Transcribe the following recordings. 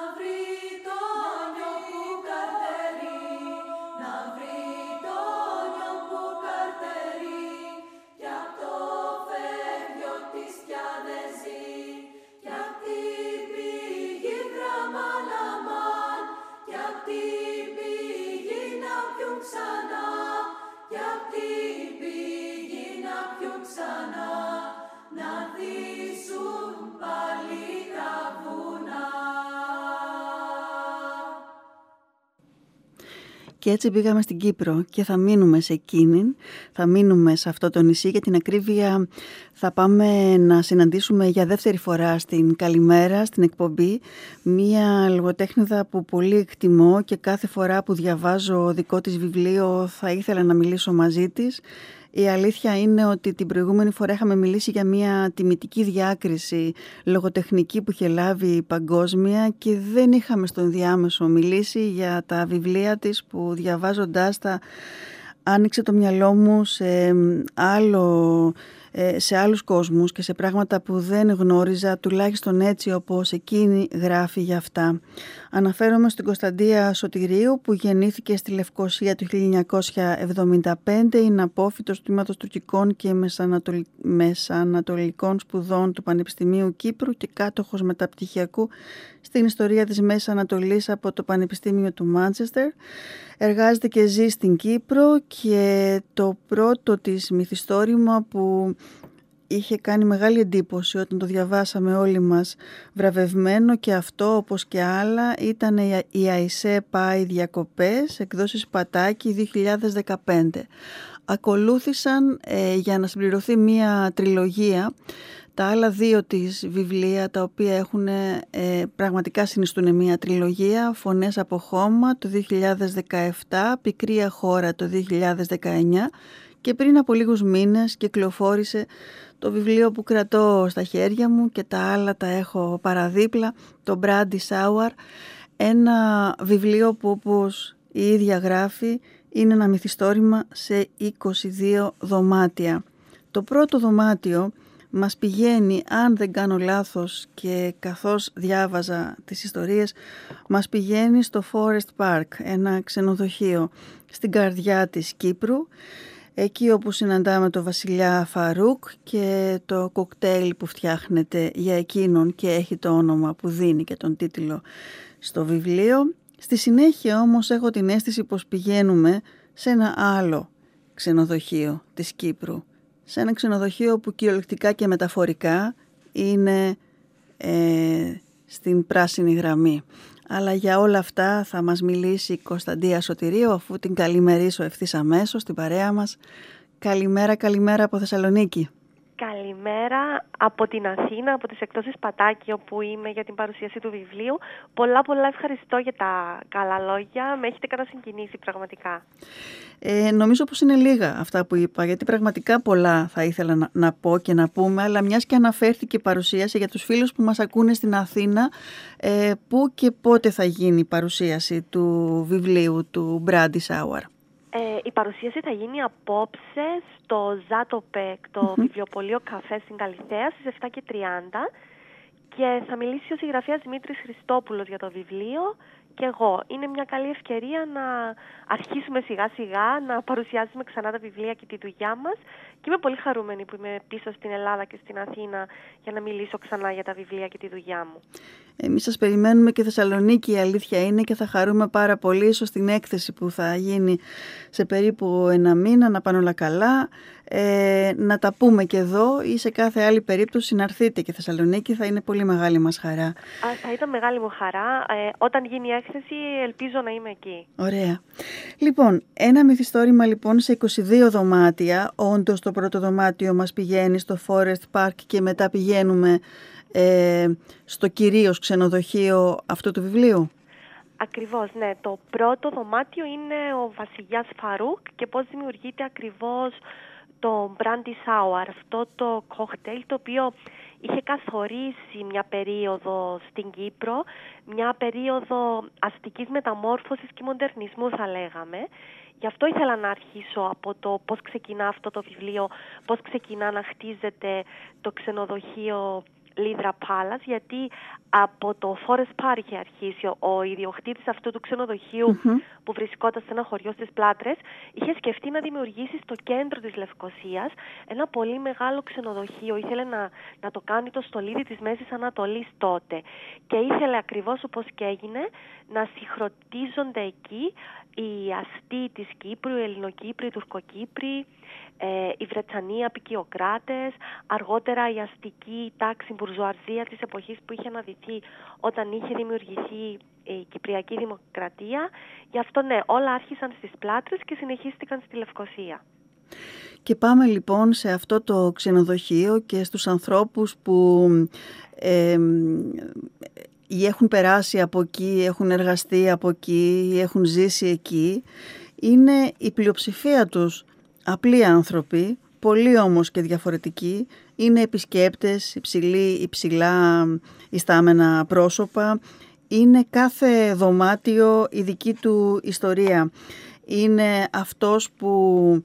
βρει το νιό που καρτερεί, να βρει το νιό που καρτερεί, κι απ' το φεύγιο της πια δεν ζει, κι απ' την πηγή βραμάν αμάν, κι απ' την πηγή να πιούν ξανά, κι απ' την πηγή να πιούν ξανά, να δύσουν πάλι τα βουνά. Και έτσι πήγαμε στην Κύπρο και θα μείνουμε σε εκείνη, θα μείνουμε σε αυτό το νησί. Για την ακρίβεια θα πάμε να συναντήσουμε για δεύτερη φορά στην Καλημέρα, στην εκπομπή, μία λογοτέχνηδα που πολύ εκτιμώ και κάθε φορά που διαβάζω δικό της βιβλίο θα ήθελα να μιλήσω μαζί της. Η αλήθεια είναι ότι την προηγούμενη φορά είχαμε μιλήσει για μια τιμητική διάκριση λογοτεχνική που είχε λάβει παγκόσμια και δεν είχαμε στον διάμεσο μιλήσει για τα βιβλία της που διαβάζοντάς τα άνοιξε το μυαλό μου σε άλλους κόσμους και σε πράγματα που δεν γνώριζα, τουλάχιστον έτσι όπως εκείνη γράφει για αυτά. Αναφέρομαι στην Κωνσταντία Σωτηρίου που γεννήθηκε στη Λευκοσία το 1975, είναι απόφοιτος τμήματος τουρκικών και μεσανατολικών σπουδών του Πανεπιστημίου Κύπρου και κάτοχος μεταπτυχιακού στην ιστορία της Μέσης Ανατολής από το Πανεπιστήμιο του Μάντσεστερ. Εργάζεται και ζει στην Κύπρο και το πρώτο της μυθιστόρημα που είχε κάνει μεγάλη εντύπωση όταν το διαβάσαμε όλοι μας βραβευμένο και αυτό όπως και άλλα ήταν η Αϊσέ πάει διακοπές, εκδόσεις Πατάκη 2015. Ακολούθησαν για να συμπληρωθεί μία τριλογία τα άλλα δύο της βιβλία τα οποία έχουν πραγματικά συνιστούν μια τριλογία, Φωνές από χώμα το 2017, Πικρία χώρα το 2019 και πριν από λίγους μήνες κυκλοφόρησε το βιβλίο που κρατώ στα χέρια μου και τα άλλα τα έχω παραδίπλα, το Brandy Sour, ένα βιβλίο που όπως η ίδια γράφει είναι ένα μυθιστόρημα σε 22 δωμάτια. Το πρώτο δωμάτιο μας πηγαίνει, αν δεν κάνω λάθος και καθώς διάβαζα τις ιστορίες, μας πηγαίνει στο Forest Park, ένα ξενοδοχείο στην καρδιά της Κύπρου, εκεί όπου συναντάμε τον βασιλιά Φαρούκ και το κοκτέιλ που φτιάχνεται για εκείνον και έχει το όνομα που δίνει και τον τίτλο στο βιβλίο. Στη συνέχεια όμως έχω την αίσθηση πως πηγαίνουμε σε ένα άλλο ξενοδοχείο της Κύπρου, σε ένα ξενοδοχείο που κυριολεκτικά και μεταφορικά είναι στην πράσινη γραμμή. Αλλά για όλα αυτά θα μας μιλήσει η Κωνσταντία Σωτηρίου, αφού την καλημερίσω ευθύς αμέσως στην παρέα μας. Καλημέρα, καλημέρα από Θεσσαλονίκη. Καλημέρα από την Αθήνα, από τις εκδόσεις Πατάκη, όπου είμαι για την παρουσίαση του βιβλίου. Πολλά ευχαριστώ για τα καλά λόγια. Με έχετε κατασυγκινήσει πραγματικά. Νομίζω πως είναι λίγα αυτά που είπα, γιατί πραγματικά πολλά θα ήθελα να πω και να πούμε, αλλά μιας και αναφέρθηκε η παρουσίαση για τους φίλους που μας ακούνε στην Αθήνα, πού και πότε θα γίνει η παρουσίαση του βιβλίου του Brandy Sour. Η παρουσίαση θα γίνει απόψε στο Ζάτοπεκ, το βιβλιοπωλείο Καφέ στην Καλιθέα, στις 7:30 και θα μιλήσει ο συγγραφέας Δημήτρης Χριστόπουλος για το βιβλίο και εγώ. Είναι μια καλή ευκαιρία να αρχίσουμε σιγά σιγά να παρουσιάσουμε ξανά τα βιβλία και τη δουλειά μας και είμαι πολύ χαρούμενη που είμαι πίσω στην Ελλάδα και στην Αθήνα για να μιλήσω ξανά για τα βιβλία και τη δουλειά μου. Εμείς σας περιμένουμε και Θεσσαλονίκη, η αλήθεια είναι, και θα χαρούμε πάρα πολύ ίσως την έκθεση που θα γίνει σε περίπου ένα μήνα, να πάνε όλα καλά, να τα πούμε και εδώ ή σε κάθε άλλη περίπτωση να έρθετε και Θεσσαλονίκη, θα είναι πολύ μεγάλη μας χαρά. Θα ήταν μεγάλη μου χαρά. Όταν γίνει η έκθεση ελπίζω να είμαι εκεί. Ωραία. Λοιπόν, ένα μυθιστόρημα λοιπόν σε 22 δωμάτια. Όντως το πρώτο δωμάτιο μας πηγαίνει στο Forest Park και μετά πηγαίνουμε στο κυρίως ξενοδοχείο αυτού του βιβλίου. Ακριβώς, ναι. Το πρώτο δωμάτιο είναι ο βασιλιάς Φαρούκ και πώς δημιουργείται ακριβώς το Brandy Sour, αυτό το κοκτέιλ το οποίο είχε καθορίσει μια περίοδο στην Κύπρο, μια περίοδο αστικής μεταμόρφωσης και μοντερνισμού θα λέγαμε. Γι' αυτό ήθελα να αρχίσω από το πώς ξεκινά αυτό το βιβλίο, πώς ξεκινά να χτίζεται το ξενοδοχείο Λίδρα Palace, γιατί από το Forest Park είχε αρχίσει ο ιδιοκτήτης αυτού του ξενοδοχείου που βρισκόταν σε ένα χωριό στις Πλάτρες, είχε σκεφτεί να δημιουργήσει στο κέντρο της Λευκωσίας ένα πολύ μεγάλο ξενοδοχείο. Ήθελε να το κάνει το στολίδι της Μέσης Ανατολής τότε και ήθελε ακριβώς όπως και έγινε να συγχρονίζονται εκεί οι αστεί της Κύπρου, οι Ελληνοκύπροι, οι Τουρκοκύπροι, οι Βρετανοί απικιοκράτες, αργότερα η αστική τάξη μπουρζουαζία της εποχής που είχε αναδυθεί όταν είχε δημιουργηθεί η Κυπριακή Δημοκρατία. Γι' αυτό ναι, όλα άρχισαν στις Πλάτρες και συνεχίστηκαν στη Λευκωσία. Και πάμε λοιπόν σε αυτό το ξενοδοχείο και στους ανθρώπους που ή έχουν περάσει από εκεί, έχουν εργαστεί από εκεί, ή έχουν ζήσει εκεί. Είναι η πλειοψηφία τους απλοί άνθρωποι, πολλοί όμως και διαφορετικοί. Είναι επισκέπτες, υψηλά ιστάμενα πρόσωπα. Είναι κάθε δωμάτιο η δική του ιστορία. Είναι αυτός που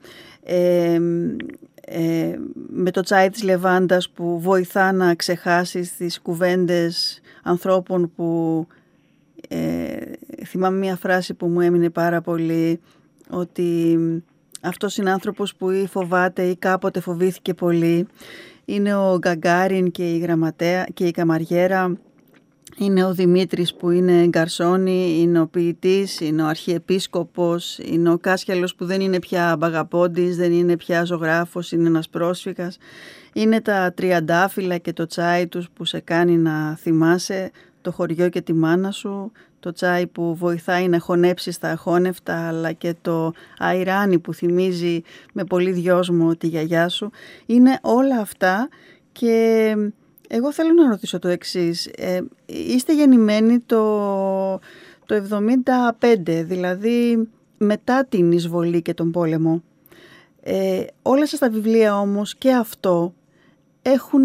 με το τσάι της λεβάντας που βοηθά να ξεχάσεις τις κουβέντες ανθρώπων που θυμάμαι μια φράση που μου έμεινε πάρα πολύ, ότι αυτός είναι άνθρωπος που ή φοβάται ή κάποτε φοβήθηκε πολύ. Είναι ο Γκαγκάριν και η γραμματέα και η καμαριέρα. Είναι ο Δημήτρης που είναι γκαρσόνι, είναι ο ποιητής, είναι ο αρχιεπίσκοπος, είναι ο Κάσιαλος που δεν είναι πια μπαγαπόντης, δεν είναι πια ζωγράφος, είναι ένας πρόσφυγας. Είναι τα τριαντάφυλλα και το τσάι τους που σε κάνει να θυμάσαι το χωριό και τη μάνα σου, το τσάι που βοηθάει να χωνέψεις τα αχώνευτα, αλλά και το αϊράνι που θυμίζει με πολύ δυόσμο τη γιαγιά σου. Είναι όλα αυτά και εγώ θέλω να ρωτήσω το εξής. Είστε γεννημένοι το 75, δηλαδή μετά την εισβολή και τον πόλεμο. Όλα σας τα βιβλία όμως και αυτό έχουν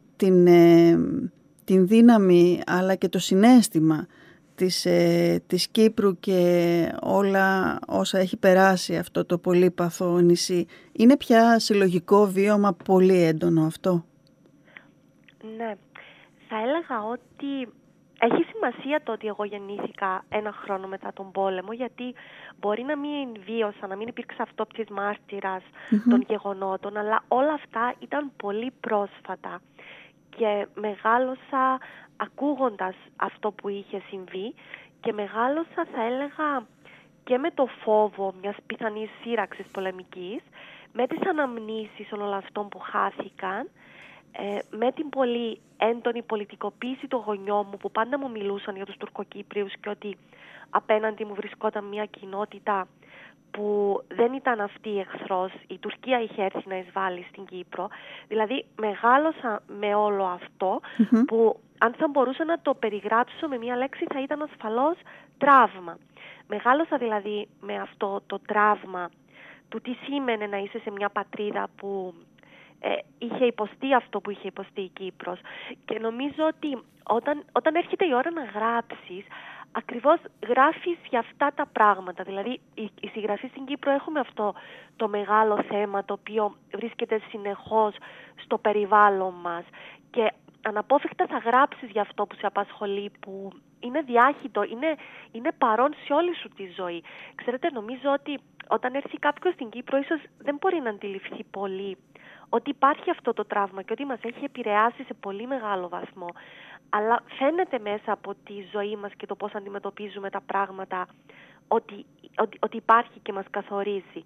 την δύναμη αλλά και το συναίσθημα της Κύπρου και όλα όσα έχει περάσει αυτό το πολύπαθο νησί. Είναι πια συλλογικό βίωμα πολύ έντονο αυτό. Ναι, θα έλεγα ότι έχει σημασία το ότι εγώ γεννήθηκα ένα χρόνο μετά τον πόλεμο, γιατί μπορεί να μην βίωσα, να μην υπήρξε αυτόπτης μάρτυρας των γεγονότων, αλλά όλα αυτά ήταν πολύ πρόσφατα και μεγάλωσα ακούγοντας αυτό που είχε συμβεί και μεγάλωσα, θα έλεγα, και με το φόβο μιας πιθανής σύραξης πολεμικής, με τις αναμνήσεις όλων αυτών που χάθηκαν, με την πολύ έντονη πολιτικοποίηση των γονιών μου που πάντα μου μιλούσαν για τους Τουρκοκύπριους και ότι απέναντι μου βρισκόταν μια κοινότητα που δεν ήταν αυτή εχθρός, η Τουρκία είχε έρθει να εισβάλλει στην Κύπρο. Δηλαδή μεγάλωσα με όλο αυτό που αν θα μπορούσα να το περιγράψω με μια λέξη θα ήταν ασφαλώς τραύμα. Μεγάλωσα δηλαδή με αυτό το τραύμα του τι σήμαινε να είσαι σε μια πατρίδα που είχε υποστεί αυτό που είχε υποστεί η Κύπρος. Και νομίζω ότι όταν έρχεται η ώρα να γράψεις, ακριβώς γράφεις για αυτά τα πράγματα. Δηλαδή η συγγραφή στην Κύπρο έχουμε αυτό το μεγάλο θέμα το οποίο βρίσκεται συνεχώς στο περιβάλλον μας και αναπόφευκτα θα γράψεις για αυτό που σε απασχολεί, που είναι διάχυτο, είναι παρόν σε όλη σου τη ζωή. Ξέρετε, νομίζω ότι όταν έρθει κάποιος στην Κύπρο ίσως δεν μπορεί να αντιληφθεί πολύ ότι υπάρχει αυτό το τραύμα και ότι μας έχει επηρεάσει σε πολύ μεγάλο βαθμό. Αλλά φαίνεται μέσα από τη ζωή μας και το πώς αντιμετωπίζουμε τα πράγματα ότι υπάρχει και μας καθορίζει.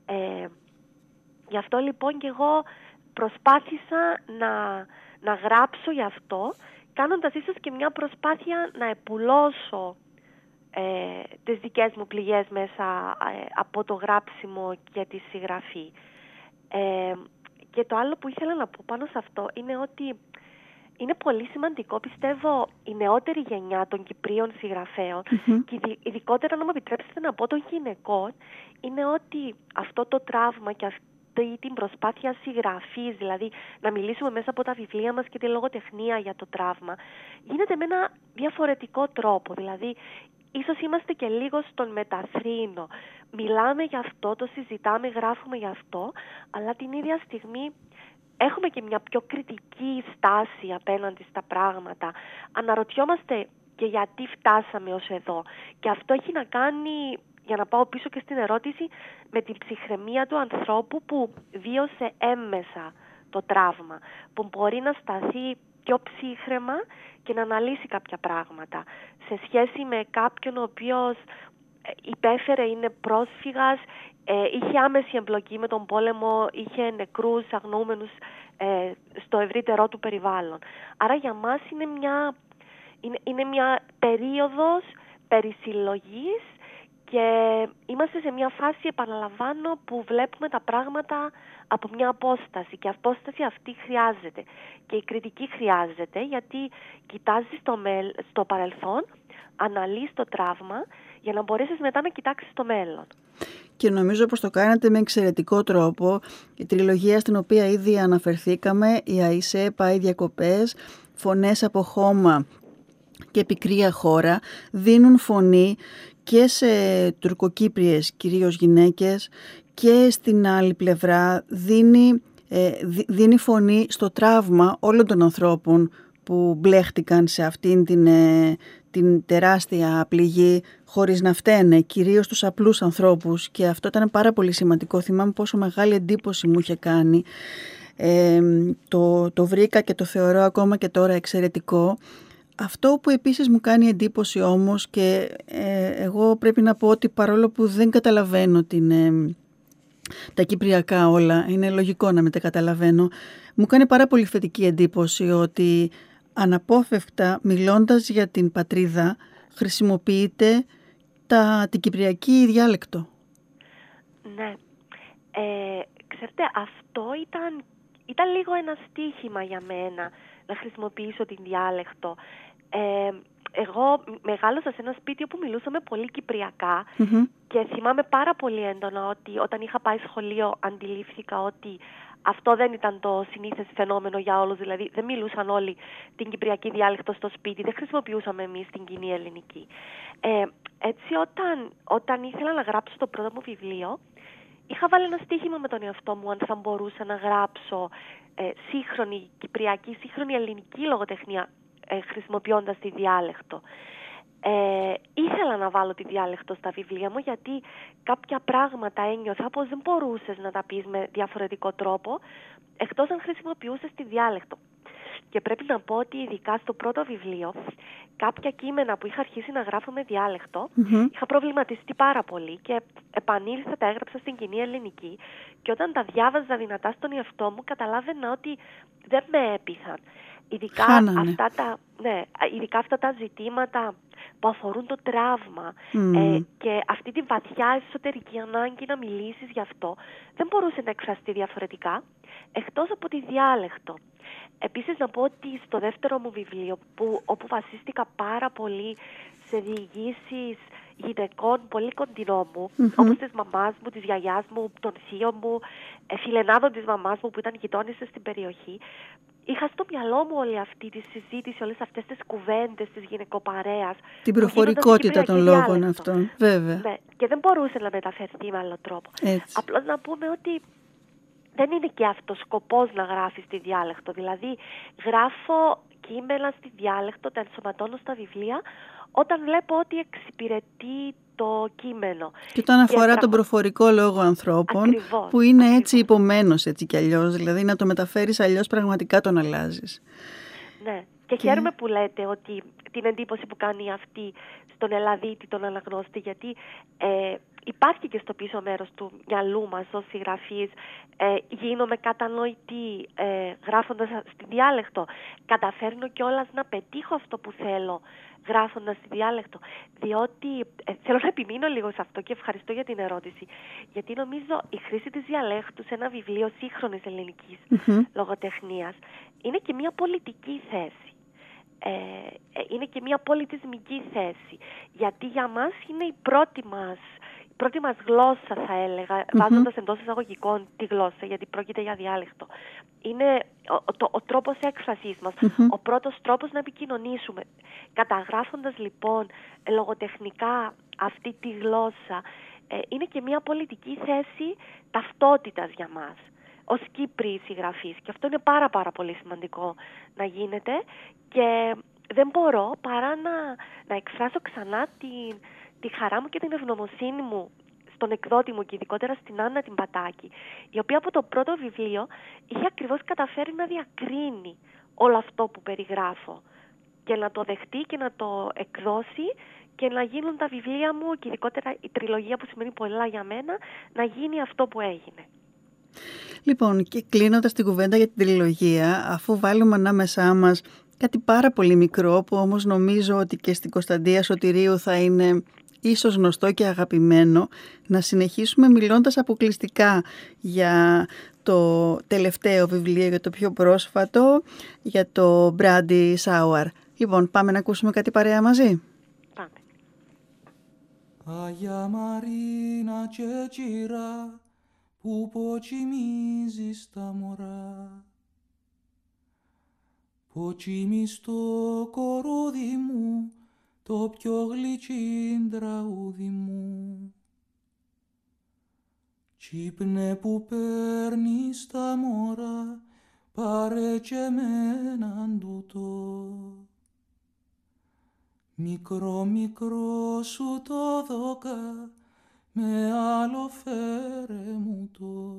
Γι' αυτό λοιπόν και εγώ προσπάθησα να γράψω γι' αυτό, κάνοντας ίσως και μια προσπάθεια να επουλώσω τις δικές μου πληγές μέσα από το γράψιμο και τη συγγραφή. Και το άλλο που ήθελα να πω πάνω σε αυτό είναι ότι είναι πολύ σημαντικό, πιστεύω, η νεότερη γενιά των Κυπρίων συγγραφέων και ειδικότερα, να μου επιτρέψετε να πω, των γυναικών, είναι ότι αυτό το τραύμα και αυτή την προσπάθεια συγγραφής, δηλαδή να μιλήσουμε μέσα από τα βιβλία μας και τη λογοτεχνία για το τραύμα, γίνεται με ένα διαφορετικό τρόπο. Δηλαδή, ίσως είμαστε και λίγο στον μεταθρήνο. Μιλάμε για αυτό, το συζητάμε, γράφουμε για αυτό, αλλά την ίδια στιγμή έχουμε και μια πιο κριτική στάση απέναντι στα πράγματα. Αναρωτιόμαστε και γιατί φτάσαμε ως εδώ. Και αυτό έχει να κάνει, για να πάω πίσω και στην ερώτηση, με την ψυχραιμία του ανθρώπου που βίωσε έμμεσα το τραύμα, που μπορεί να σταθεί πιο ψύχραιμα και να αναλύσει κάποια πράγματα. Σε σχέση με κάποιον ο οποίος υπέφερε, είναι πρόσφυγας, είχε άμεση εμπλοκή με τον πόλεμο, είχε νεκρούς, αγνοούμενους στο ευρύτερό του περιβάλλον. Άρα για μας είναι μια περίοδος περισυλλογής και είμαστε σε μια φάση, επαναλαμβάνω, που βλέπουμε τα πράγματα από μια απόσταση, και η απόσταση αυτή χρειάζεται. Και η κριτική χρειάζεται, γιατί κοιτάζεις στο παρελθόν, αναλύεις το τραύμα για να μπορέσεις μετά να κοιτάξεις το μέλλον. Και νομίζω πως το κάνατε με εξαιρετικό τρόπο. Η τριλογία στην οποία ήδη αναφερθήκαμε, η Αϊσέ πάει διακοπές, Φωνές από χώμα και Πικρία χώρα, δίνουν φωνή και σε τουρκοκύπριες κυρίως γυναίκες, και στην άλλη πλευρά δίνει φωνή στο τραύμα όλων των ανθρώπων που μπλέχτηκαν σε αυτήν την τεράστια πληγή χωρίς να φταίνε, κυρίως τους απλούς ανθρώπους, και αυτό ήταν πάρα πολύ σημαντικό. Θυμάμαι πόσο μεγάλη εντύπωση μου είχε κάνει. Το βρήκα και το θεωρώ ακόμα και τώρα εξαιρετικό. Αυτό που επίσης μου κάνει εντύπωση όμως, και εγώ πρέπει να πω ότι παρόλο που δεν καταλαβαίνω τα κυπριακά όλα, είναι λογικό να μην τα καταλαβαίνω, μου κάνει πάρα πολύ θετική εντύπωση ότι αναπόφευκτα, μιλώντας για την πατρίδα, χρησιμοποιείται την κυπριακή διάλεκτο. Ναι. Ξέρετε, αυτό ήταν λίγο ένα στοίχημα για μένα, να χρησιμοποιήσω την διάλεκτο. Εγώ μεγάλωσα σε ένα σπίτι όπου μιλούσαμε πολύ κυπριακά, και θυμάμαι πάρα πολύ έντονα ότι όταν είχα πάει σχολείο αντιλήφθηκα ότι αυτό δεν ήταν το συνήθες φαινόμενο για όλους, δηλαδή δεν μιλούσαν όλοι την κυπριακή διάλεκτο στο σπίτι, δεν χρησιμοποιούσαμε εμείς την κοινή ελληνική. Έτσι όταν ήθελα να γράψω το πρώτο μου βιβλίο, είχα βάλει ένα στοίχημα με τον εαυτό μου αν θα μπορούσα να γράψω σύγχρονη κυπριακή, σύγχρονη ελληνική λογοτεχνία χρησιμοποιώντας τη διάλεκτο. Ήθελα να βάλω τη διάλεκτο στα βιβλία μου, γιατί κάποια πράγματα ένιωθα πως δεν μπορούσες να τα πεις με διαφορετικό τρόπο εκτός αν χρησιμοποιούσες τη διάλεκτο. Και πρέπει να πω ότι ειδικά στο πρώτο βιβλίο, κάποια κείμενα που είχα αρχίσει να γράφω με διάλεκτο, είχα προβληματιστεί πάρα πολύ και επανήλθα, τα έγραψα στην κοινή ελληνική, και όταν τα διάβαζα δυνατά στον εαυτό μου καταλάβαινα ότι δεν με έπειθαν. Ειδικά αυτά τα ζητήματα που αφορούν το τραύμα και αυτή τη βαθιά εσωτερική ανάγκη να μιλήσεις γι' αυτό, δεν μπορούσε να εκφραστεί διαφορετικά εκτός από τη διάλεκτο. Επίσης να πω ότι στο δεύτερο μου βιβλίο, όπου βασίστηκα πάρα πολύ σε διηγήσεις γυναικών πολύ κοντινό μου, όπως της μαμάς μου, της γιαγιάς μου, των θείων μου, φιλενάδων της μαμάς μου που ήταν γειτόνισσες στην περιοχή, είχα στο μυαλό μου όλη αυτή τη συζήτηση, όλες αυτές τις κουβέντες της γυναικοπαρέας. Την προφορικότητα των λόγων αυτών, βέβαια. Ναι, και δεν μπορούσε να μεταφερθεί με άλλο τρόπο. Απλώς να πούμε ότι δεν είναι και αυτός σκοπός να γράφεις τη διάλεκτο. Δηλαδή, γράφω κείμενα στη διάλεκτο, τα ενσωματώνω στα βιβλία, όταν βλέπω ότι εξυπηρετεί το κείμενο. Και όταν αφορά τον προφορικό λόγο ανθρώπων, που είναι έτσι υπομένος έτσι κι αλλιώς, δηλαδή να το μεταφέρεις αλλιώς πραγματικά τον αλλάζεις. Ναι, και χαίρομαι που λέτε ότι την εντύπωση που κάνει αυτή στον Ελλαδίτη, τον αναγνώστη, γιατί υπάρχει και στο πίσω μέρος του μυαλού μας ως συγγραφείς, γίνομαι κατανοητή γράφοντας στη διάλεκτο, καταφέρνω κιόλας να πετύχω αυτό που θέλω γράφοντας στη διάλεκτο, διότι θέλω να επιμείνω λίγο σε αυτό και ευχαριστώ για την ερώτηση, γιατί νομίζω η χρήση της διαλέκτου σε ένα βιβλίο σύγχρονης ελληνικής λογοτεχνίας είναι και μια πολιτική θέση. Είναι και μια πολιτισμική θέση, γιατί για μας είναι η πρώτη μας γλώσσα, θα έλεγα, βάζοντας εντός εισαγωγικών τη γλώσσα, γιατί πρόκειται για διάλεκτο. Είναι ο τρόπος έκφρασής μας, ο πρώτος τρόπος να επικοινωνήσουμε. Καταγράφοντας λοιπόν λογοτεχνικά αυτή τη γλώσσα, είναι και μια πολιτική θέση ταυτότητας για μας. ως Κύπροι συγγραφείς. Και αυτό είναι πάρα πολύ σημαντικό να γίνεται και δεν μπορώ παρά να εκφράσω ξανά τη χαρά μου και την ευγνωμοσύνη μου στον εκδότη μου και ειδικότερα στην Άννα την Πατάκη, η οποία από το πρώτο βιβλίο είχε ακριβώς καταφέρει να διακρίνει όλο αυτό που περιγράφω και να το δεχτεί και να το εκδώσει και να γίνουν τα βιβλία μου και ειδικότερα η τριλογία που σημαίνει πολλά για μένα να γίνει αυτό που έγινε. Λοιπόν, και κλείνοντας την κουβέντα για την τριλογία, αφού βάλουμε ανάμεσά μας κάτι πάρα πολύ μικρό που όμως νομίζω ότι και στην Κωνσταντία Σωτηρίου θα είναι ίσως γνωστό και αγαπημένο, να συνεχίσουμε μιλώντας αποκλειστικά για το τελευταίο βιβλίο, για το πιο πρόσφατο, για το Brandy Sour. Λοιπόν, πάμε να ακούσουμε κάτι παρέα μαζί. Πάμε. Αγιά Μαρίνα και τσίρα που ποτσιμίζεις τα μωρά, ποτσιμείς στο κορούδι μου το πιο γλυκύν τραγούδι μου. Τσίπνε που παίρνεις τα μωρά, πάρε και εμέναν τούτο. Μικρό σου το δώκα, με άλλο φέρε μου το.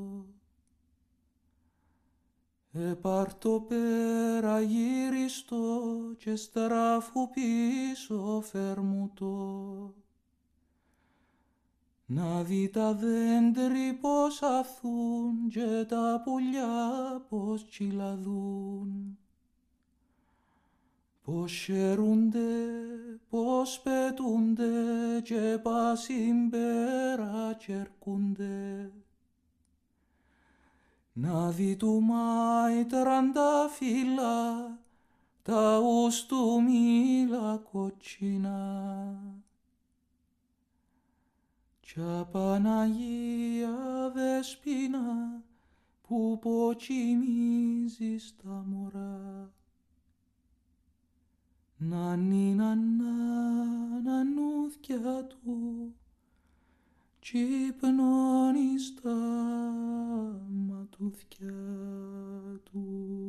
Πάρ' το πέρα γύριστο και στράφου πίσω φέρ' μου το. Να δει τα δέντροι πως αφθούν και τα πουλιά πως τσιλαδούν. Πως χαίρονται, πως πετούνται και πάσιν πέρα κερκούνται. Να δει του Μάη τρανταφύλλα, τα ους του μήλα κοτσινά. Κι Παναγία Δεσποινα που ποτσιμίζεις τα μωρά. Να νούθκια του τσίπνωνει στα ματούθκια του.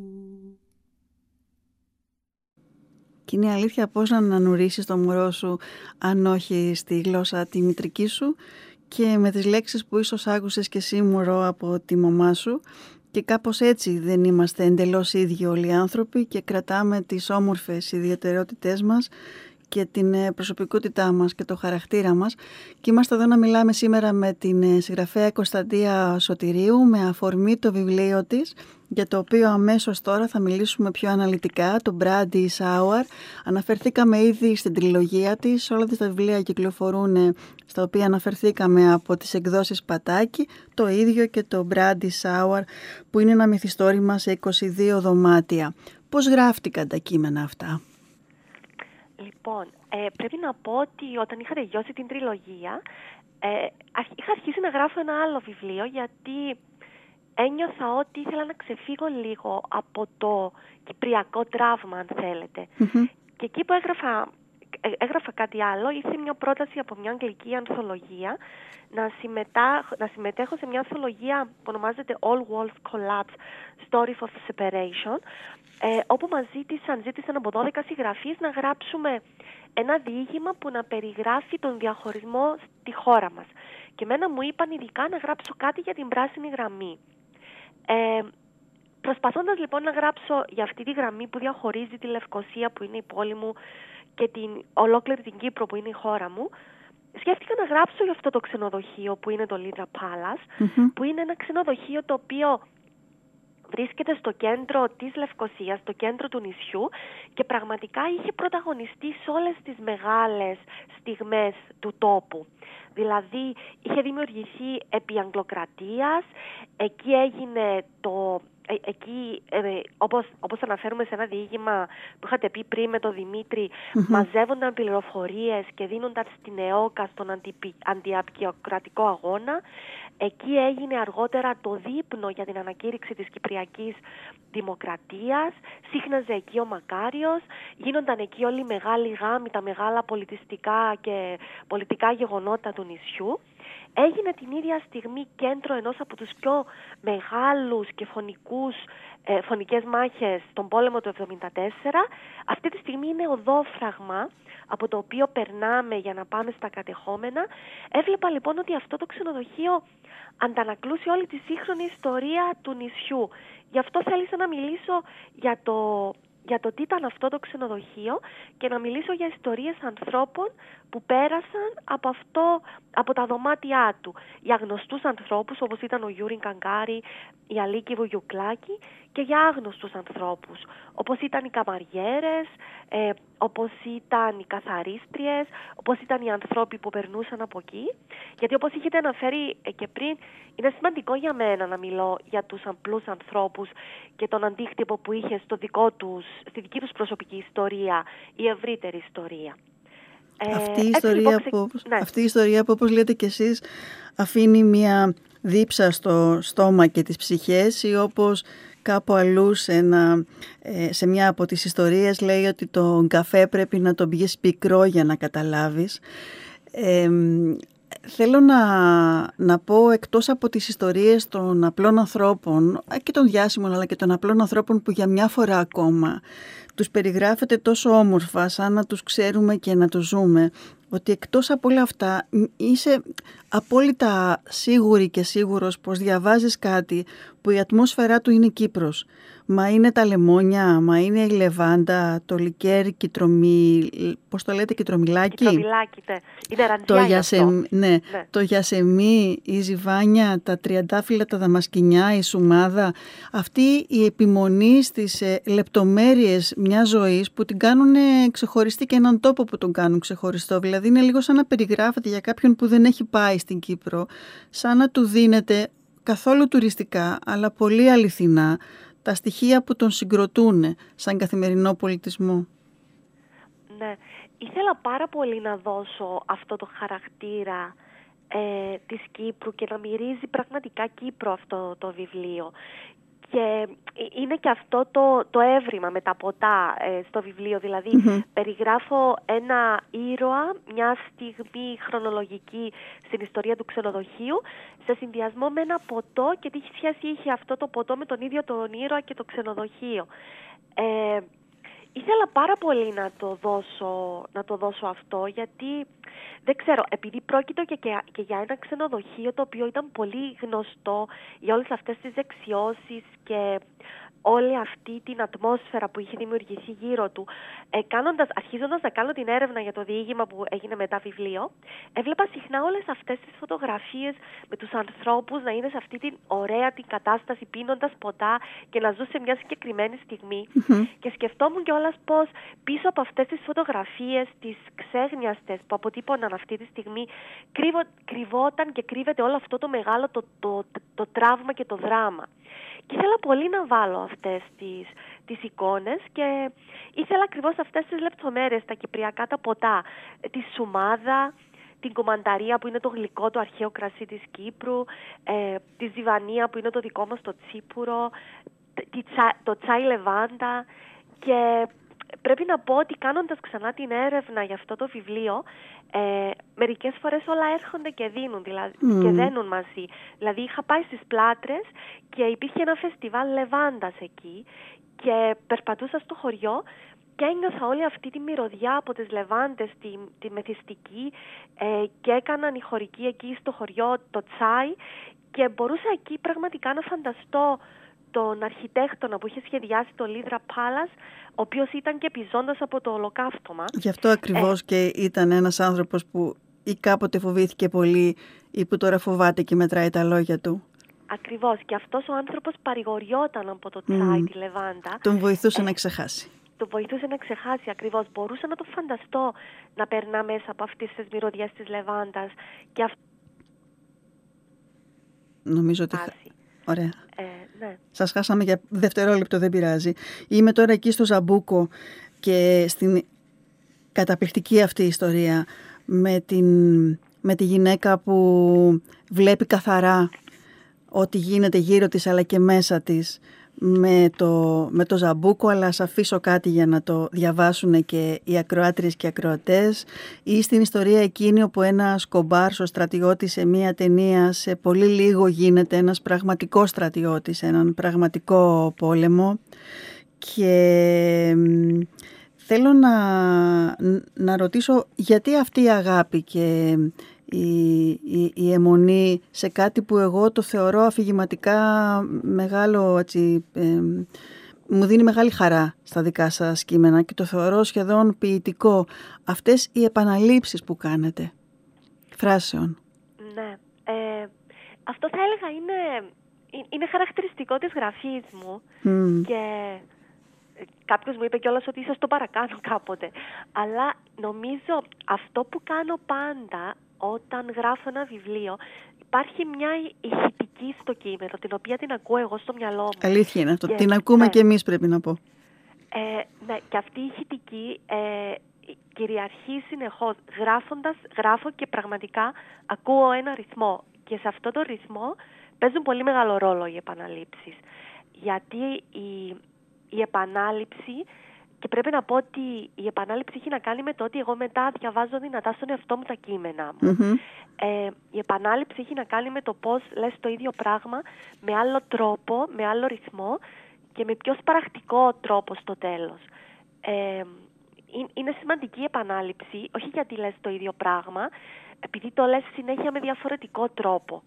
Και είναι αλήθεια πώς να ανανουρίσεις το μωρό σου αν όχι στη γλώσσα τη μητρική σου και με τις λέξεις που ίσως άκουσες και εσύ μωρό από τη μαμά σου. Και κάπως έτσι δεν είμαστε εντελώς ίδιοι όλοι οι άνθρωποι και κρατάμε τις όμορφες ιδιαιτερότητές μας και την προσωπικότητά μας και το χαρακτήρα μας. Και είμαστε εδώ να μιλάμε σήμερα με την συγγραφέα Κωνσταντία Σωτηρίου με αφορμή το βιβλίο της, για το οποίο αμέσως τώρα θα μιλήσουμε πιο αναλυτικά, το Brandy Sour. Αναφερθήκαμε ήδη στην τριλογία της, όλα τα βιβλία κυκλοφορούν στα οποία αναφερθήκαμε από τις εκδόσεις Πατάκη, το ίδιο και το Brandy Sour που είναι ένα μυθιστόρημα σε 22 δωμάτια. Πώς γράφτηκαν τα κείμενα αυτά? Λοιπόν, πρέπει να πω ότι όταν είχα τελειώσει την τριλογία, είχα αρχίσει να γράφω ένα άλλο βιβλίο γιατί ένιωθα ότι ήθελα να ξεφύγω λίγο από το κυπριακό τραύμα, αν θέλετε. Και εκεί που έγραφα κάτι άλλο, ήρθε μια πρόταση από μια αγγλική ανθολογία να συμμετέχω σε μια ανθολογία που ονομάζεται All Walls Collapse, Story of Separation, όπου μας ζήτησαν από 12 συγγραφείς να γράψουμε ένα διήγημα που να περιγράφει τον διαχωρισμό στη χώρα μας. Και εμένα μου είπαν ειδικά να γράψω κάτι για την πράσινη γραμμή. Προσπαθώντας λοιπόν να γράψω για αυτή τη γραμμή που διαχωρίζει τη Λευκοσία που είναι η πόλη μου και ολόκληρη την Κύπρο που είναι η χώρα μου, σκέφτηκα να γράψω για αυτό το ξενοδοχείο που είναι το Lydra Palace, που είναι ένα ξενοδοχείο το οποίο βρίσκεται στο κέντρο της Λευκοσίας, στο κέντρο του νησιού και πραγματικά είχε πρωταγωνιστεί σε όλες τις μεγάλες στιγμές του τόπου. Δηλαδή είχε δημιουργηθεί επί Αγγλοκρατίας, εκεί έγινε όπως αναφέρουμε σε ένα διήγημα που είχατε πει πριν με τον Δημήτρη, μαζεύονταν πληροφορίες και δίνονταν στην ΕΟΚΑ στον αντιαπικιοκρατικό αγώνα. Εκεί έγινε αργότερα το δείπνο για την ανακήρυξη της Κυπριακής Δημοκρατίας, σύχναζε εκεί ο Μακάριος, γίνονταν εκεί όλοι οι μεγάλοι γάμοι, τα μεγάλα πολιτιστικά και πολιτικά γεγονότα του νησιού. έγινε την ίδια στιγμή κέντρο ενός από τους πιο μεγάλους και φωνικές μάχες στον πόλεμο του 1974. Αυτή τη στιγμή είναι οδόφραγμα από το οποίο περνάμε για να πάμε στα κατεχόμενα. Έβλεπα λοιπόν ότι αυτό το ξενοδοχείο αντανακλούσε όλη τη σύγχρονη ιστορία του νησιού. Γι' αυτό θέλησα να μιλήσω για το τι ήταν αυτό το ξενοδοχείο και να μιλήσω για ιστορίες ανθρώπων που πέρασαν από τα δωμάτια του. Για γνωστούς ανθρώπους όπως ήταν ο Γιούρι Γκαγκάρη, η Αλίκη Βουγιουκλάκη, και για άγνωστους ανθρώπους όπως ήταν οι καμαριέρες, όπως ήταν οι καθαρίστριες, όπως ήταν οι ανθρώποι που περνούσαν από εκεί. Γιατί όπως είχετε αναφέρει και πριν, είναι σημαντικό για μένα να μιλώ για τους απλούς ανθρώπους και τον αντίκτυπο που είχε στη δική τους προσωπική ιστορία, η ευρύτερη ιστορία. Αυτή η ιστορία που όπως λέτε κι εσείς αφήνει μια δίψα στο στόμα και τις ψυχές, ή όπως κάπου αλλού σε μια από τις ιστορίες λέει ότι τον καφέ πρέπει να τον πιεις πικρό για να καταλάβεις. Θέλω να πω, εκτός από τις ιστορίες των απλών ανθρώπων και των διάσημων αλλά και των απλών ανθρώπων που για μια φορά ακόμα τους περιγράφεται τόσο όμορφα σαν να τους ξέρουμε και να τους ζούμε, ότι εκτός από όλα αυτά είσαι απόλυτα σίγουρη και σίγουρος πως διαβάζεις κάτι που η ατμόσφαιρά του είναι Κύπρος. Μα είναι τα λεμόνια, μα είναι η λεβάντα, το λικέρι, πώς το λέτε, κιτρομιλάκι. Κιτρομιλάκι, ναι. Είναι ραντζιά ναι. Το γιασεμί, η ζιβάνια, τα τριαντάφυλλα, τα δαμασκηνιά, η σουμάδα. Αυτή η επιμονή στις λεπτομέρειες μιας ζωής που την κάνουν ξεχωριστή και έναν τόπο που τον κάνουν ξεχωριστό. Δηλαδή είναι λίγο σαν να περιγράφεται για κάποιον που δεν έχει πάει στην Κύπρο, σαν να του δίνεται καθόλου τουριστικά, αλλά πολύ αληθινά, τα στοιχεία που τον συγκροτούν σαν καθημερινό πολιτισμό. Ναι, ήθελα πάρα πολύ να δώσω αυτό το χαρακτήρα της Κύπρου και να μυρίζει πραγματικά Κύπρο αυτό το βιβλίο. Και είναι και αυτό το έβριμα με τα ποτά στο βιβλίο, δηλαδή περιγράφω ένα ήρωα, μια στιγμή χρονολογική στην ιστορία του ξενοδοχείου, σε συνδυασμό με ένα ποτό και τι σχέση είχε αυτό το ποτό με τον ίδιο τον ήρωα και το ξενοδοχείο. Ήθελα πάρα πολύ να το δώσω αυτό, γιατί δεν ξέρω, επειδή πρόκειται και για ένα ξενοδοχείο το οποίο ήταν πολύ γνωστό για όλες αυτές τις δεξιώσεις και όλη αυτή την ατμόσφαιρα που είχε δημιουργηθεί γύρω του. Αρχίζοντας να κάνω την έρευνα για το διήγημα που έγινε μετά βιβλίο, έβλεπα συχνά όλες αυτές τις φωτογραφίες με τους ανθρώπους να είναι σε αυτή την ωραία την κατάσταση πίνοντας ποτά και να ζουν σε μια συγκεκριμένη στιγμή. Και σκεφτόμουν κιόλας πως πίσω από αυτές τις φωτογραφίες, τις ξέγνιαστες που αποτύπωναν αυτή τη στιγμή, κρυβόταν και κρύβεται όλο αυτό το μεγάλο το τραύμα και το δράμα. Και ήθελα πολύ να βάλω αυτές τις εικόνες και ήθελα ακριβώς αυτές τις λεπτομέρειες, τα κυπριακά τα ποτά, τη σουμάδα, την κομμανταρία που είναι το γλυκό, το αρχαίο κρασί της Κύπρου, τη ζιβανία που είναι το δικό μας το τσίπουρο, το τσάι λεβάντα. Και πρέπει να πω ότι κάνοντας ξανά την έρευνα για αυτό το βιβλίο, μερικές φορές όλα έρχονται και δίνουν, και δένουν μαζί. Δηλαδή είχα πάει στις Πλάτρες και υπήρχε ένα φεστιβάλ λεβάντας εκεί και περπατούσα στο χωριό και ένιωθα όλη αυτή τη μυρωδιά από τις λεβάντες, τη μεθυστική, και έκαναν οι χωρικοί εκεί στο χωριό το τσάι και μπορούσα εκεί πραγματικά να φανταστώ τον αρχιτέκτονα που είχε σχεδιάσει το Λίδρα Palace, ο οποίος ήταν και επιζώντας από το ολοκαύτωμα. Γι' αυτό ακριβώς και ήταν ένας άνθρωπος που ή κάποτε φοβήθηκε πολύ ή που τώρα φοβάται και μετράει τα λόγια του. Ακριβώς. Και αυτός ο άνθρωπος παρηγοριόταν από το τσάι, τη λεβάντα. Τον βοηθούσε να ξεχάσει. Τον βοηθούσε να ξεχάσει, ακριβώς. Μπορούσα να το φανταστώ να περνά μέσα από αυτές τις μυρωδιές της λεβάντας. Και νομίζω ότι... Ωραία. Ναι. Σας χάσαμε για δευτερόλεπτο, δεν πειράζει. Είμαι τώρα εκεί στο Ζαμπούκο και στην καταπληκτική αυτή ιστορία με τη γυναίκα που βλέπει καθαρά ό,τι γίνεται γύρω της αλλά και μέσα της, με το Ζαμπούκο, αλλά ας αφήσω κάτι για να το διαβάσουν και οι ακροάτριες και οι ακροατές, ή στην ιστορία εκείνη όπου ένας κομπάρσος στρατιώτης σε μία ταινία σε πολύ λίγο γίνεται ένας πραγματικός στρατιώτης σε έναν πραγματικό πόλεμο. Και θέλω να ρωτήσω γιατί αυτή η αγάπη και η αιμονή σε κάτι που εγώ το θεωρώ αφηγηματικά μεγάλο, έτσι, μου δίνει μεγάλη χαρά στα δικά σας κείμενα και το θεωρώ σχεδόν ποιητικό. Αυτές οι επαναλήψεις που κάνετε φράσεων. Ναι. Αυτό θα έλεγα είναι χαρακτηριστικό της γραφής μου και κάποιος μου είπε κιόλας ότι ίσως το παρακάνω κάποτε. Αλλά νομίζω αυτό που κάνω πάντα όταν γράφω ένα βιβλίο, υπάρχει μια ηχητική στο κείμενο, την οποία την ακούω εγώ στο μυαλό μου. Αλήθεια είναι αυτό. Την ακούμε και εμείς, πρέπει να πω. Ναι, και αυτή η ηχητική κυριαρχεί συνεχώς. Γράφω και πραγματικά ακούω ένα ρυθμό. Και σε αυτό το ρυθμό παίζουν πολύ μεγάλο ρόλο οι επαναλήψεις. Γιατί η επανάληψη, και πρέπει να πω ότι η επανάληψη έχει να κάνει με το ότι εγώ μετά διαβάζω δυνατά στον εαυτό μου τα κείμενα μου. Η επανάληψη έχει να κάνει με το πώς λες το ίδιο πράγμα με άλλο τρόπο, με άλλο ρυθμό και με πιο πρακτικό τρόπο στο τέλος. Είναι σημαντική η επανάληψη, όχι γιατί λες το ίδιο πράγμα, επειδή το λες συνέχεια με διαφορετικό τρόπο.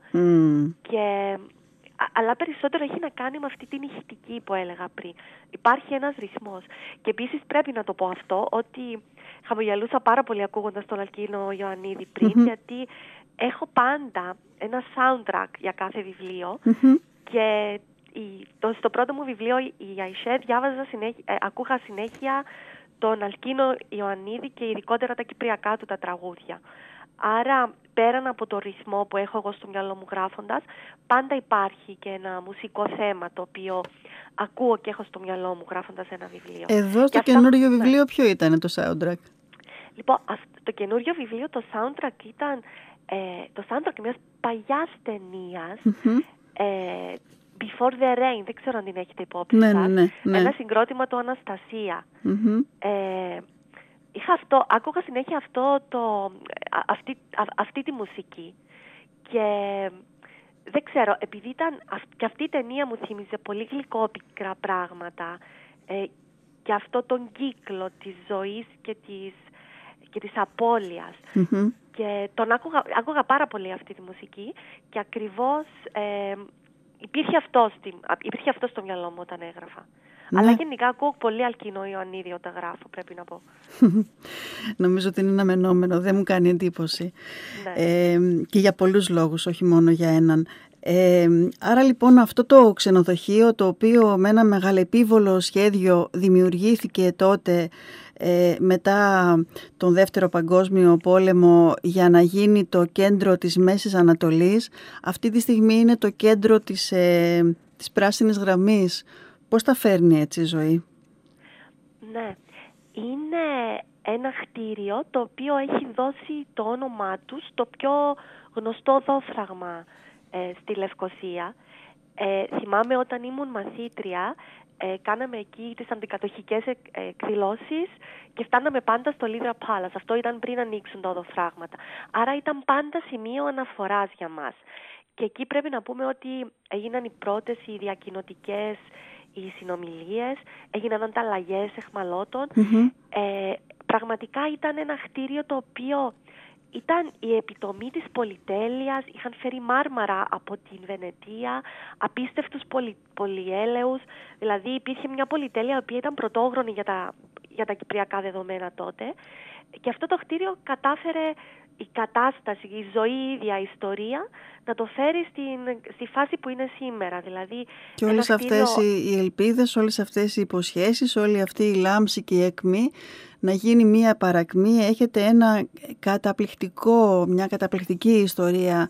Αλλά περισσότερο έχει να κάνει με αυτή την ηχητική που έλεγα πριν. Υπάρχει ένας ρυθμός. Και επίσης πρέπει να το πω αυτό, ότι χαμογελούσα πάρα πολύ ακούγοντας τον Αλκίνο Ιωαννίδη πριν, γιατί έχω πάντα ένα soundtrack για κάθε βιβλίο και στο πρώτο μου βιβλίο, η Αϊσέ, ακούγα συνέχεια τον Αλκίνο Ιωαννίδη και ειδικότερα τα κυπριακά του τα τραγούδια. Άρα, πέραν από το ρυθμό που έχω εγώ στο μυαλό μου γράφοντας, πάντα υπάρχει και ένα μουσικό θέμα το οποίο ακούω και έχω στο μιαλό μου γράφοντας ένα βιβλίο. Εδώ στο καινούριο βιβλίο ποιο ήταν το soundtrack? Λοιπόν, το καινούριο βιβλίο, το soundtrack ήταν το soundtrack μιας παλιάς ταινίας, Before the Rain, δεν ξέρω αν την έχετε υπόψη σας. Ναι. Ένα συγκρότημα του Αναστασία. Άκουγα συνέχεια αυτή τη μουσική και δεν ξέρω, επειδή και αυτή η ταινία μου θύμιζε πολύ γλυκόπικρα πράγματα και αυτό τον κύκλο της ζωής και της απώλειας και άκουγα πάρα πολύ αυτή τη μουσική και ακριβώς υπήρχε αυτό στο μυαλό μου όταν έγραφα. Ναι. Αλλά γενικά ακούω πολύ Αλκίνο Ιωαννίδη όταν γράφω, πρέπει να πω. Νομίζω ότι είναι αναμενόμενο, δεν μου κάνει εντύπωση. Ναι. Και για πολλούς λόγους, όχι μόνο για έναν. Άρα λοιπόν αυτό το ξενοδοχείο, το οποίο με ένα μεγαλεπίβολο σχέδιο δημιουργήθηκε τότε μετά τον Δεύτερο Παγκόσμιο Πόλεμο για να γίνει το κέντρο της Μέσης Ανατολής, αυτή τη στιγμή είναι το κέντρο της Πράσινης Γραμμής. Πώς τα φέρνει έτσι η ζωή? Ναι, είναι ένα κτίριο το οποίο έχει δώσει το όνομά του στο πιο γνωστό δόφραγμα στη Λευκοσία. Θυμάμαι όταν ήμουν μαθήτρια, κάναμε εκεί τις αντικατοχικές εκδηλώσεις και φτάναμε πάντα στο Λίδρα Palace. Αυτό ήταν πριν ανοίξουν τα οδοφράγματα. Άρα ήταν πάντα σημείο αναφοράς για μας. Και εκεί πρέπει να πούμε ότι έγιναν οι πρώτες οι διακοινωτικές, οι συνομιλίες, έγιναν ανταλλαγές εχμαλώτων. Πραγματικά ήταν ένα κτίριο το οποίο ήταν η επιτομή της πολυτέλειας, είχαν φέρει μάρμαρα από την Βενετία, απίστευτους πολυέλαιους, δηλαδή υπήρχε μια πολυτέλεια η οποία ήταν πρωτόγνωρη για τα κυπριακά δεδομένα τότε και αυτό το κτίριο κατάφερε η κατάσταση, η ζωή ίδια, η ιστορία να το φέρει στη φάση που είναι σήμερα. Δηλαδή, και όλες αυτές οι ελπίδες, όλες αυτές οι υποσχέσεις, όλη αυτή η λάμψη και η εκμή να γίνει μία παρακμή. Έχετε μια καταπληκτική ιστορία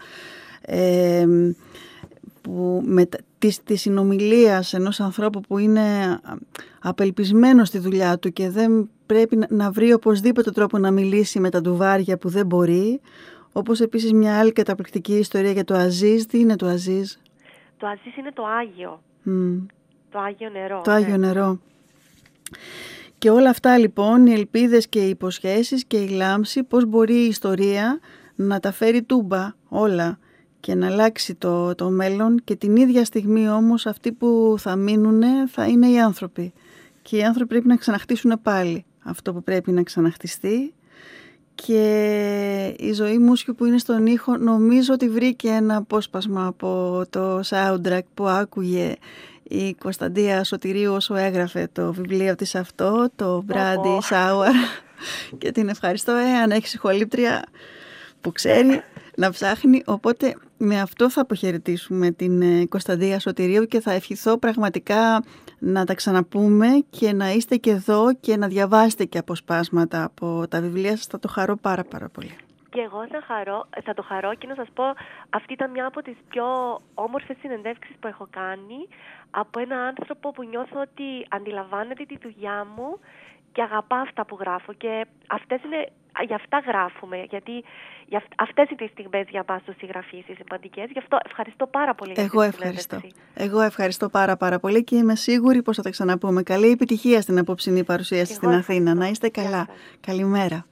της συνομιλίας ενός ανθρώπου που είναι απελπισμένος στη δουλειά του και δεν πρέπει να βρει οπωσδήποτε τρόπο να μιλήσει με τα ντουβάρια που δεν μπορεί. Όπως επίσης μια άλλη καταπληκτική ιστορία για το Αζίζ. Τι είναι το Αζίζ? Το Αζίζ είναι το Άγιο. Το Άγιο Νερό. Το Άγιο Νερό. Και όλα αυτά λοιπόν, οι ελπίδες και οι υποσχέσεις και η λάμψη, πώς μπορεί η ιστορία να τα φέρει τούμπα όλα και να αλλάξει το μέλλον, και την ίδια στιγμή όμως αυτοί που θα μείνουν θα είναι οι άνθρωποι. Και οι άνθρωποι πρέπει να ξαναχτίσουν πάλι αυτό που πρέπει να ξαναχτιστεί. Και η Ζωή Μούσιου που είναι στον ήχο νομίζω ότι βρήκε ένα απόσπασμα από το soundtrack που άκουγε η Κωνσταντία Σωτηρίου όσο έγραφε το βιβλίο της αυτό, το Brandy Sour. Και την ευχαριστώ, αν έχει συγχολήπτρια που ξέρει να ψάχνει. Οπότε με αυτό θα αποχαιρετήσουμε την Κωνσταντία Σωτηρίου και θα ευχηθώ πραγματικά να τα ξαναπούμε και να είστε και εδώ και να διαβάσετε και αποσπάσματα από τα βιβλία σας. Θα το χαρώ πάρα πολύ. Και εγώ θα το χαρώ και να σας πω, αυτή ήταν μια από τις πιο όμορφες συνεντεύξεις που έχω κάνει από ένα άνθρωπο που νιώθω ότι αντιλαμβάνεται τη δουλειά μου και αγαπά αυτά που γράφω, και γι' αυτά γράφουμε, γιατί αυτές είναι οι στιγμές για μας τους συγγραφείς, οι σημαντικές. Γι' αυτό ευχαριστώ πάρα πολύ. Εγώ ευχαριστώ πάρα πολύ και είμαι σίγουρη πως θα τα ξαναπούμε. Καλή επιτυχία στην απόψινή παρουσίαση στην Αθήνα. Να είστε καλά. Καλημέρα.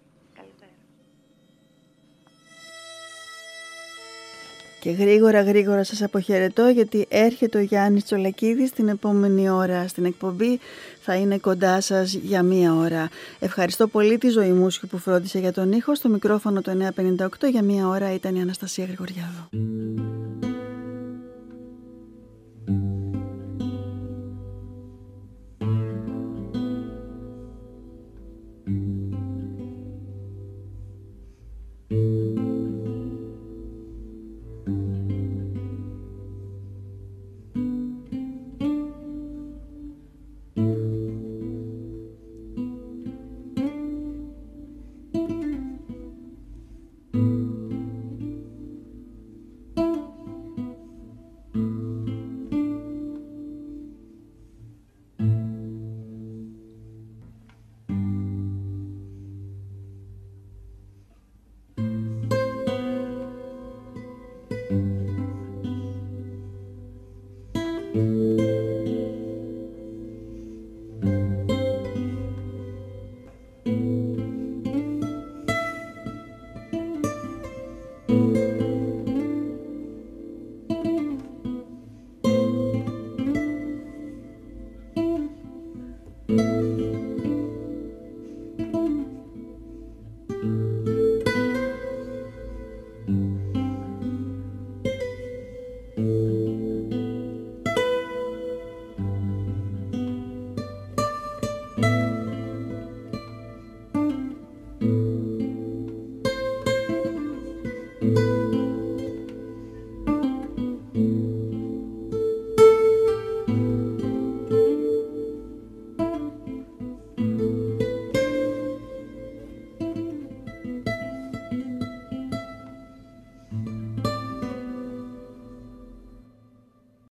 Και γρήγορα σας αποχαιρετώ, γιατί έρχεται ο Γιάννης Τσολακίδης την επόμενη ώρα στην εκπομπή. Θα είναι κοντά σας για 1 ώρα. Ευχαριστώ πολύ τη Ζωή Μούσιου που φρόντισε για τον ήχο. Στο μικρόφωνο το 958 για 1 ώρα ήταν η Αναστασία Γρηγοριάδου.